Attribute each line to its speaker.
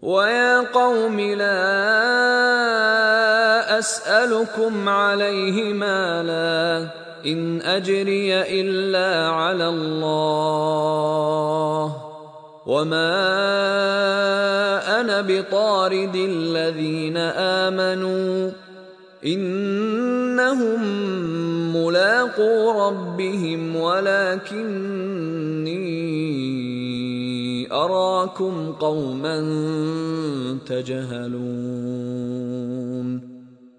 Speaker 1: ويا قوم لا أسألكم عليه مالا إن أجري إلا على الله وما أنا بطارد الذين آمنوا إنهم ملاقو ربهم ولكني أراكم قوما تجهلون